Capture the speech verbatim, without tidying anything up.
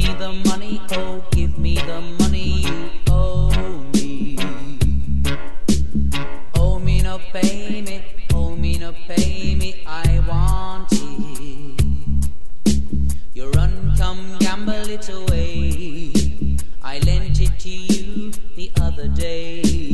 the money, oh, give me the money you owe me. Owe me no pay me, owe me no pay me, I want it. You run, come gamble it away. I lent it to you the other day.